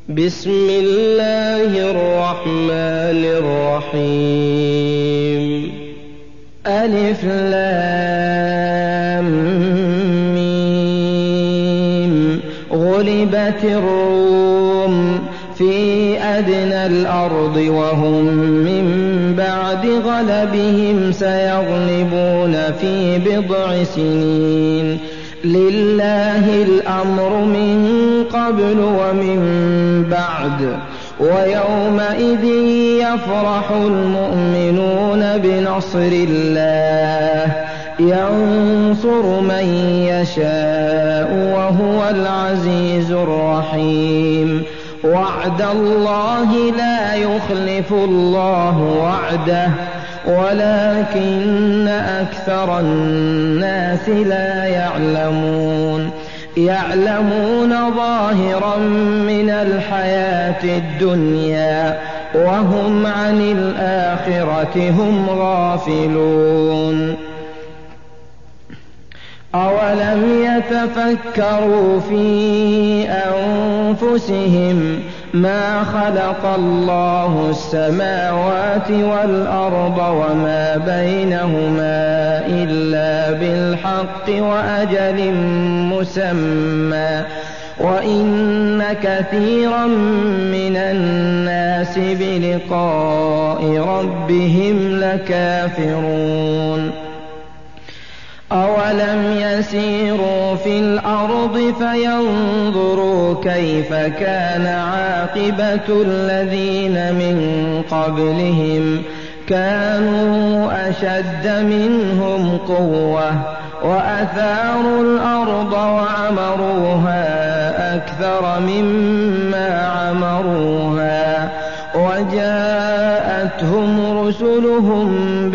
بسم الله الرحمن الرحيم. ألف لام ميم. غلبت الروم في أدنى الأرض وهم من بعد غلبهم سيغلبون في بضع سنين. لله الأمر من قبل ومن بعد، ويومئذ يفرح المؤمنون بنصر الله ينصر من يشاء وهو العزيز الرحيم. وعد الله لا يخلف الله وعده ولكن أكثر الناس لا يعلمون. يعلمون ظاهرا من الحياة الدنيا وهم عن الآخرة هم غافلون. أولم يتفكروا في أنفسهم ما خلق الله السماوات والأرض وما بينهما إلا بالحق وأجل مسمى، وإن كثيرا من الناس بلقاء ربهم لكافرون. أولم يسيروا في الأرض فينظروا كيف كان عاقبة الذين من قبلهم كانوا أشد منهم قوة وأثاروا الأرض وعمروها أكثر مما عمروها وجاءتهم رسلهم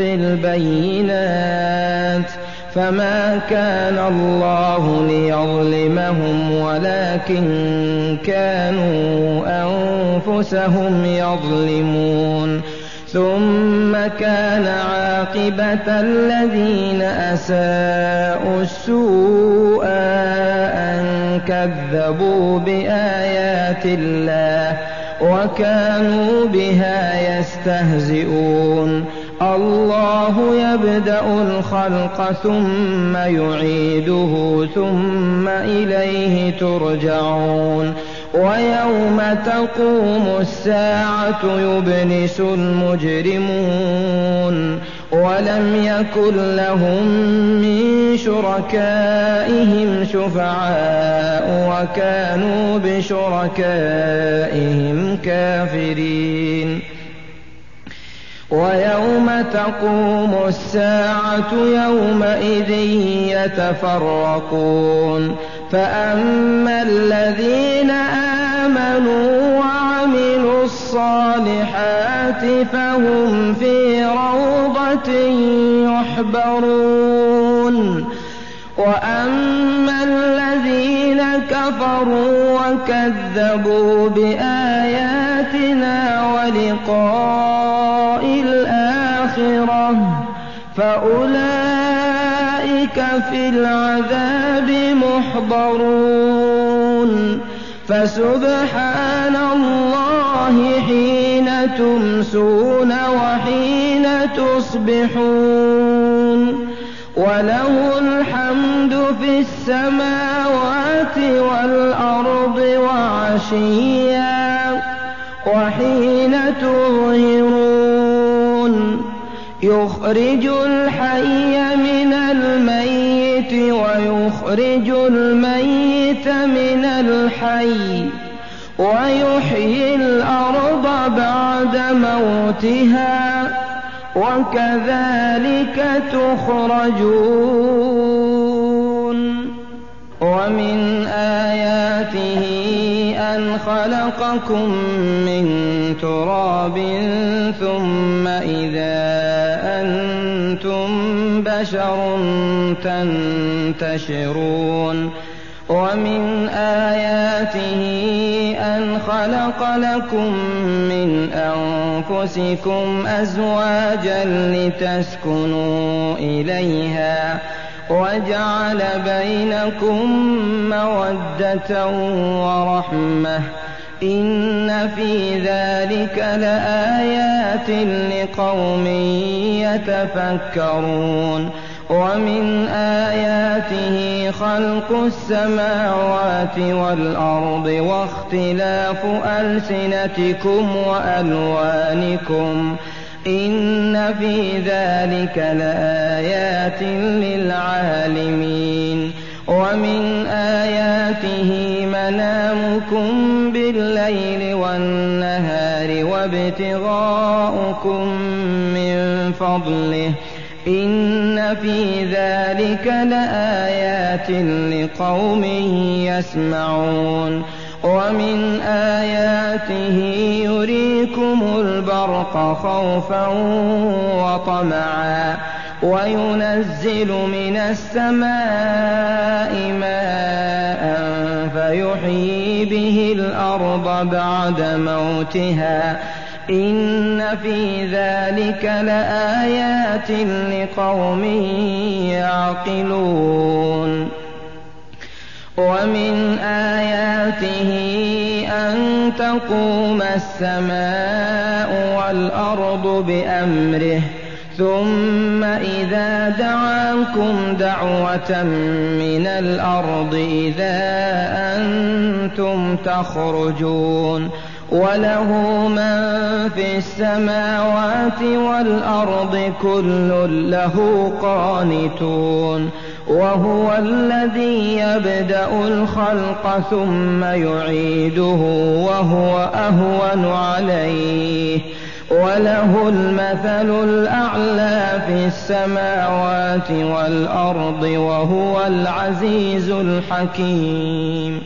بالبينات فما كان الله ليظلمهم ولكن كانوا أنفسهم يظلمون. ثم كان عاقبة الذين أساءوا السوء أن كذبوا بآيات الله وكانوا بها يستهزئون. الله يبدأ الخلق ثم يعيده ثم إليه ترجعون. ويوم تقوم الساعة يبلس المجرمون ولم يكن لهم من شركائهم شفعاء وكانوا بشركائهم كافرين. ويوم تقوم الساعة يومئذ يتفرقون. فأما الذين آمنوا وعملوا الصالحات فهم في روضة يحبرون. وأما الذين كفروا وكذبوا بآياتنا ولقاء الآخرة فأولئك في العذاب محضرون. فسبحان الله حين تمسون وحين تصبحون وله الحمد في السماوات والأرض وعشيا وحين تظهرون. يخرج الحي من الميت ويخرج الميت من الحي ويحيي الأرض بعد موتها وكذلك تخرجون. ومن آياته أن خلقكم من تراب ثم إذا أنتم بشر تنتشرون. ومن آياته أن خلق لكم من أنفسكم أزواجا لتسكنوا إليها وجعل بينكم مودة ورحمة إن في ذلك لآيات لقوم يتفكرون ومن آياته خلق السماوات والأرض واختلاف ألسنتكم وألوانكم إن في ذلك لآيات للعالمين ومن آياته منامكم بالليل والنهار وابتغاؤكم من فضله إن في ذلك لآيات لقوم يسمعون ومن آياته يريكم البرق خوفا وطمعا وينزل من السماء ماء فيحيي به الأرض بعد موتها إن في ذلك لآيات لقوم يعقلون ومن آياته أن تقوم السماء والأرض بأمره ثم إذا دعاكم دعوة من الأرض إذا أنتم تخرجون وله من في السماوات والأرض كل له قانتون وهو الذي يبدأ الخلق ثم يعيده وهو أهون عليه وله المثل الأعلى في السماوات والأرض وهو العزيز الحكيم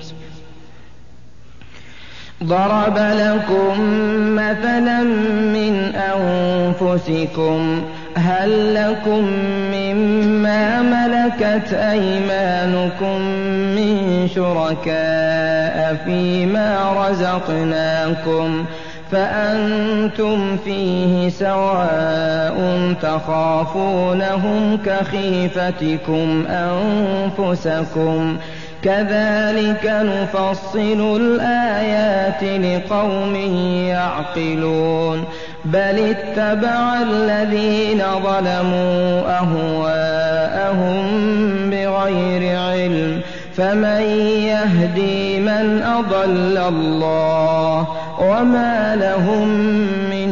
ضرب لكم مثلا من أنفسكم هل لكم مما ملكت أيمانكم من شركاء فيما رزقناكم فأنتم فيه سواء تخافونهم كخيفتكم أنفسكم كذلك نفصل الآيات لقوم يعقلون بل اتبع الذين ظلموا أهواءهم بغير علم فمن يهدي من أضل الله وما لهم من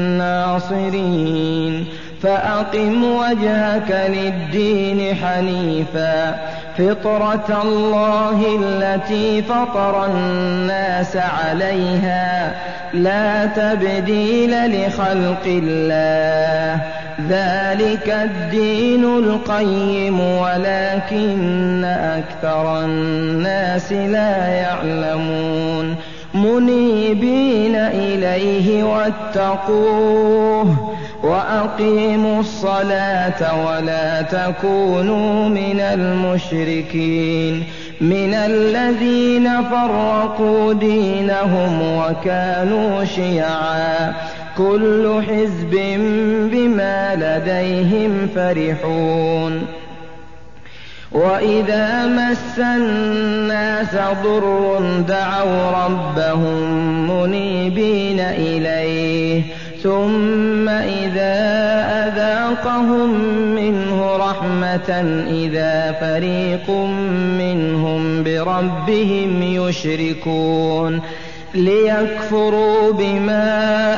ناصرين فأقم وجهك للدين حنيفا فطرة الله التي فطر الناس عليها لا تبديل لخلق الله ذلك الدين القيم ولكن أكثر الناس لا يعلمون منيبين إليه واتقوه وأقيموا الصلاة ولا تكونوا من المشركين من الذين فرقوا دينهم وكانوا شيعا كل حزب بما لديهم فرحون وإذا مس الناس ضر دعوا ربهم منيبين إليه ثم إذا أذاقهم منه رحمة إذا فريق منهم بربهم يشركون ليكفروا بما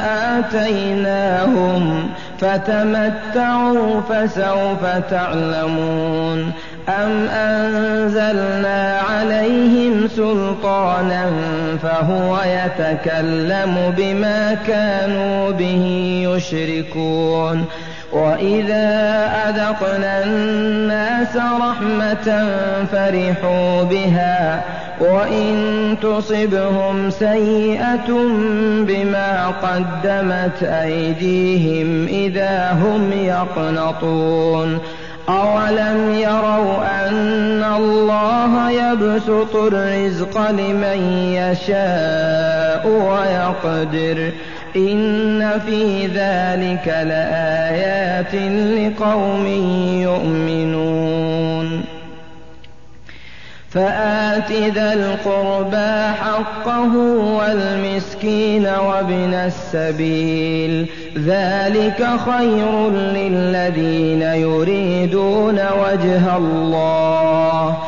آتيناهم فتمتعوا فسوف تعلمون أم أنزلنا عليهم سلطانا فهو يتكلم بما كانوا به يشركون وإذا أذقنا الناس رحمة فرحوا بها وإن تصبهم سيئة بما قدمت أيديهم إذا هم يقنطون أولم يروا أن الله يبسط الرزق لمن يشاء ويقدر إن في ذلك لآيات لقوم يؤمنون فآت ذا القربى حقه والمسكين وابن السبيل ذلك خير للذين يريدون وجه الله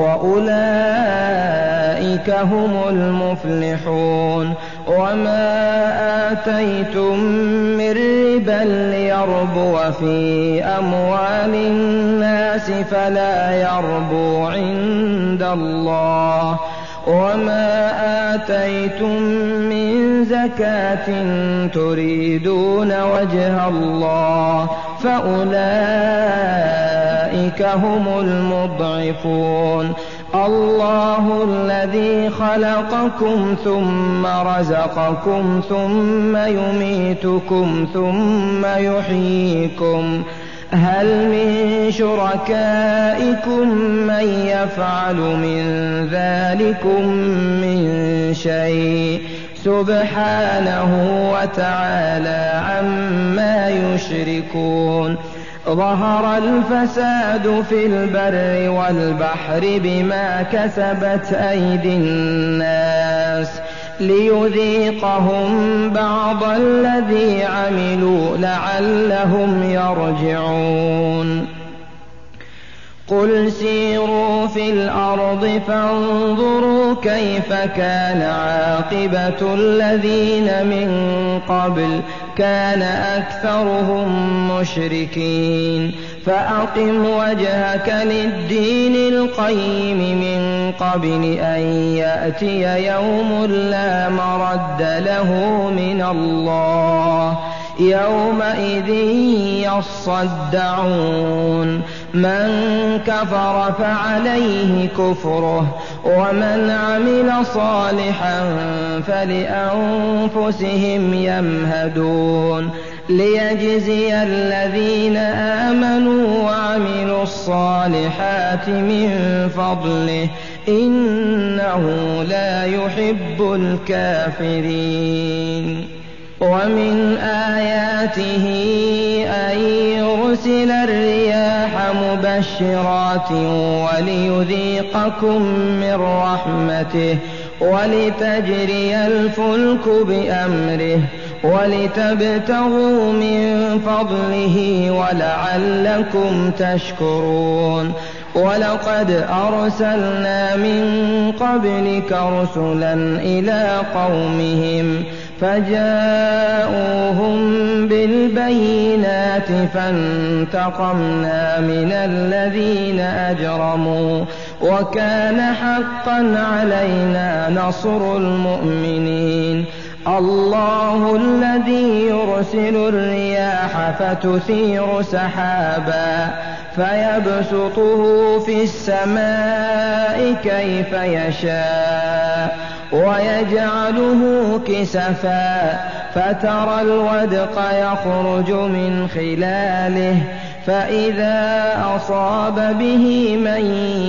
وأولئك هم المفلحون وما آتيتم من ربا ليربو في أموال الناس فلا يربو عند الله وما آتيتم من زكاة تريدون وجه الله فأولئك هم المضعفون الله الذي خلقكم ثم رزقكم ثم يميتكم ثم يحييكم هل من شركائكم من يفعل من ذلكم من شيء سبحانه وتعالى عما يشركون ظهر الفساد في البر والبحر بما كسبت أيدي الناس ليذيقهم بعض الذي عملوا لعلهم يرجعون قل سيروا في الأرض فانظروا كيف كان عاقبة الذين من قبل كان أكثرهم مشركين فأقم وجهك للدين القيم من قبل أن يأتي يوم لا مرد له من الله يومئذ يصدعون من كفر فعليه كفره ومن عمل صالحا فلأنفسهم يمهدون ليجزي الذين آمنوا وعملوا الصالحات من فضله إنه لا يحب الكافرين ومن آياته أن يرسل الرياح مبشرات وليذيقكم من رحمته ولتجري الفلك بأمره ولتبتغوا من فضله ولعلكم تشكرون ولقد أرسلنا من قبلك رسلا إلى قومهم فجاءوهم بالبينات فانتقمنا من الذين أجرموا وكان حقا علينا نصر المؤمنين الله الذي يرسل الرياح فتثير سحابا فيبسطه في السماء كيف يشاء ويجعله كسفا فترى الودق يخرج من خلاله فإذا أصاب به من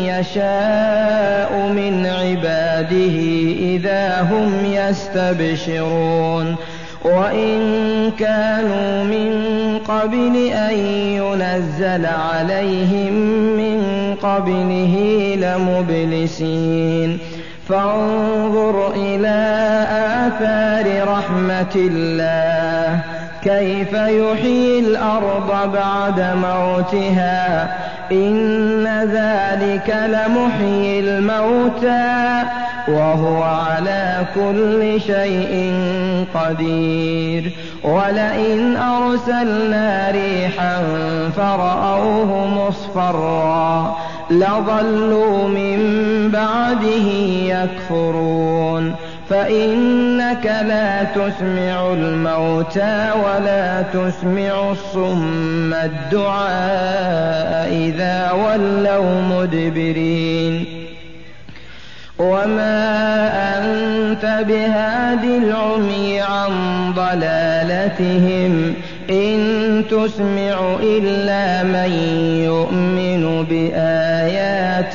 يشاء من عباده إذا هم يستبشرون وإن كانوا من قبل أن ينزل عليهم من قبله لمبلسين فانظر إلى آثار رحمة الله كيف يحيي الأرض بعد موتها إن ذلك لمحيي الموتى وهو على كل شيء قدير ولئن أرسلنا ريحا فرأوه مصفرا لظلوا من بعده يكفرون فإنك لا تسمع الموتى ولا تسمع الصم الدعاء إذا ولوا مدبرين وما أنت بهاد العمي عن ضلالتهم إن تسمع إلا من يؤمن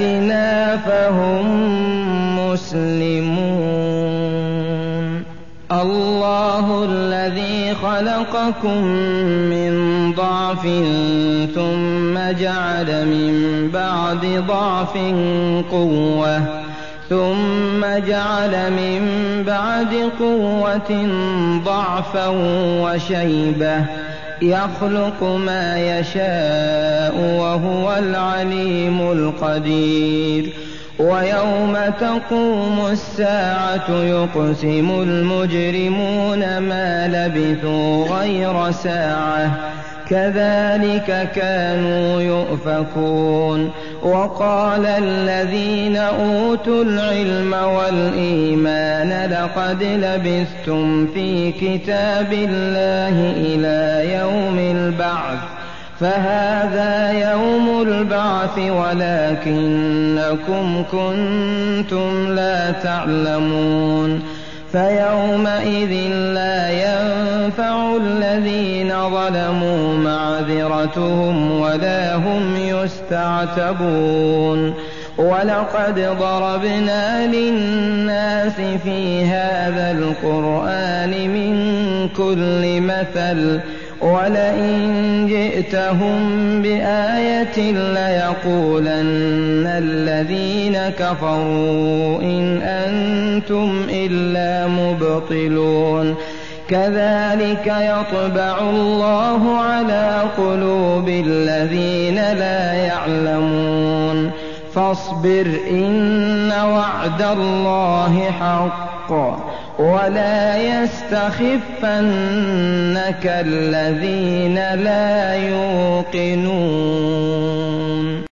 بآياتنا فهم مسلمون الله الذي خلقكم من ضعف ثم جعل من بعد ضعف قوة ثم جعل من بعد قوة ضعفا وشيبة يخلق ما يشاء وهو العليم القدير ويوم تقوم الساعة يقسم المجرمون ما لبثوا غير ساعة كذلك كانوا يؤفكون وقال الذين أوتوا العلم والإيمان لقد لبثتم في كتاب الله إلى يوم البعث فهذا يوم البعث ولكنكم كنتم لا تعلمون فيومئذ لا ينفع الذين ظلموا معذرتهم ولا هم يستعتبون ولقد ضربنا للناس في هذا القرآن من كل مثل ولئن جئتهم بآية ليقولن الذين كفروا إن أنتم إلا مبطلون كذلك يطبع الله على قلوب الذين لا يعلمون فاصبر إن وعد الله حق ولا يستخفنك الذين لا يوقنون